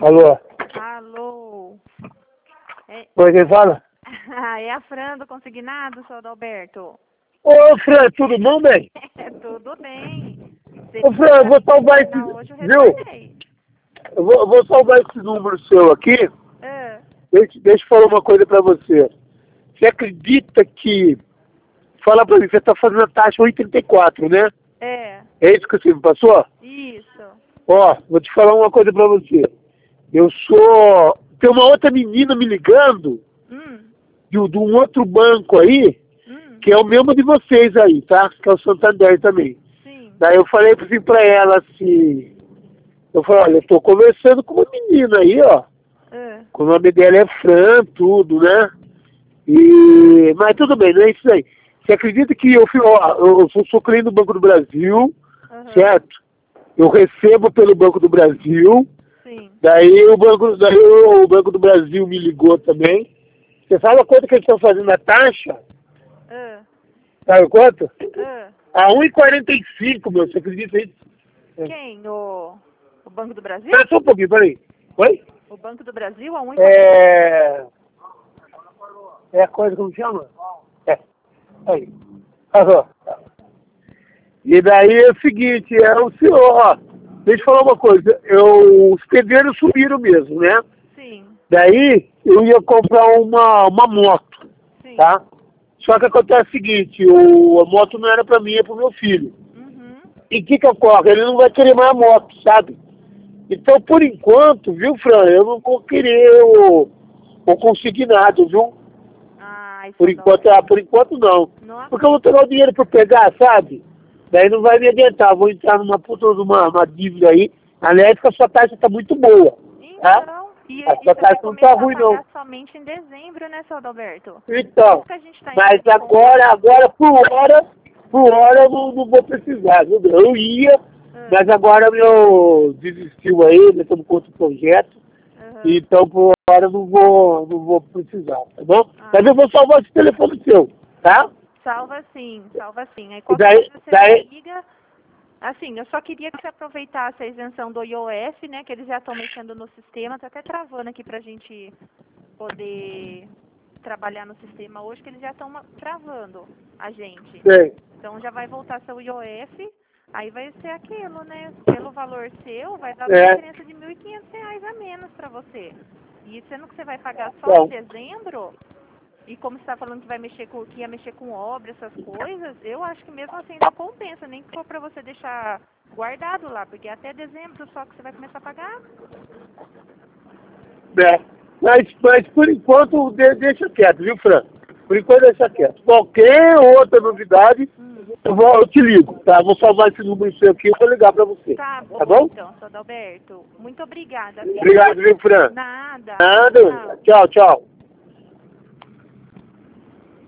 Alô? Alô? Oi, quem fala? É a Fran do Consignado, seu Adalberto. Ô, Fran, tudo bom, bem? Tudo bem. Ô, Fran, eu vou salvar esse... Hoje eu Viu? retornei. Eu vou salvar esse número seu aqui. Ah, Deixa eu falar uma coisa pra você. Você acredita que... Fala pra mim, você tá fazendo a taxa 8,34, né? é, É isso que você me passou? isso. Ó, vou te falar uma coisa pra você. Eu sou... Tem uma outra menina me ligando Hum, de um outro banco aí, que é o mesmo de vocês aí, tá? Que é o Santander também. sim. Daí eu falei assim pra ela assim... Eu falei, olha, eu tô conversando com uma menina aí, ó. Ah, O nome dela é Fran, tudo, né? Mas tudo bem, não é isso aí. Você acredita que eu sou cliente do Banco do Brasil, aham, certo? Eu recebo pelo Banco do Brasil, sim. daí o Banco do Brasil me ligou também. Você sabe quanto que eles estão fazendo a taxa? Ah, Sabe quanto? ah. A 1,45, meu, você acredita nisso? Quem? O Banco do Brasil? Espera só um pouquinho, peraí. Oi? O Banco do Brasil, a 1,40? É a coisa como chama? É. Aí. Aham. E daí é o seguinte, é o senhor, ó, deixa eu falar uma coisa, os pedreiros subiram mesmo, né? Sim, Daí eu ia comprar uma moto, sim. tá? Só que acontece o seguinte, a moto não era pra mim, é pro meu filho. Uhum. E o que ocorre? Ele não vai querer mais a moto, sabe? Então, por enquanto, viu, Fran, eu não vou querer o consignado, viu? Ai, Por seu enquanto, Adalberto. por enquanto não. Nossa. Porque eu vou ter o dinheiro pra pegar, sabe? Daí não vai me adiantar, vou entrar numa puta de uma dívida aí. Aliás, que a sua taxa tá muito boa, tá? Então, A e sua você vai taxa não tá começar a ruim, não. pagar somente em dezembro, né, seu Adalberto? Então, Como que a gente está mas entrando em contato? agora por hora eu não vou precisar, viu? Eu ia, mas agora meu desistiu aí, nós estamos com outro projeto, Aham. então por hora eu não vou precisar, tá bom? Ah, Mas eu vou salvar esse telefone seu, tá? salva sim, salva sim. Aí E qualquer coisa você daí, me liga. Assim, eu só queria que você aproveitasse a isenção do IOF, né, que eles já estão mexendo no sistema, tá até travando aqui pra gente poder trabalhar no sistema hoje, que eles já estão travando a gente. sei, Então já vai voltar seu IOF, aí vai ser aquilo, né? Pelo valor seu, vai dar uma é, diferença de R$ 1.500 a menos para você. E sendo que você vai pagar só em então, dezembro, e como você está falando que que ia mexer com obra, essas coisas, eu acho que mesmo assim ainda compensa, nem que for para você deixar guardado lá, porque é até dezembro só que você vai começar a pagar. né? Mas por enquanto deixa quieto, viu, Fran? Por enquanto deixa quieto. Qualquer outra novidade, eu te ligo, tá? Vou salvar esse número seu aqui e vou ligar pra você. Tá Tá bom bom? então, seu Adalberto. Muito obrigada, viu? Obrigado, viu, Fran? Nada. Nada. Tchau. Tchau, tchau.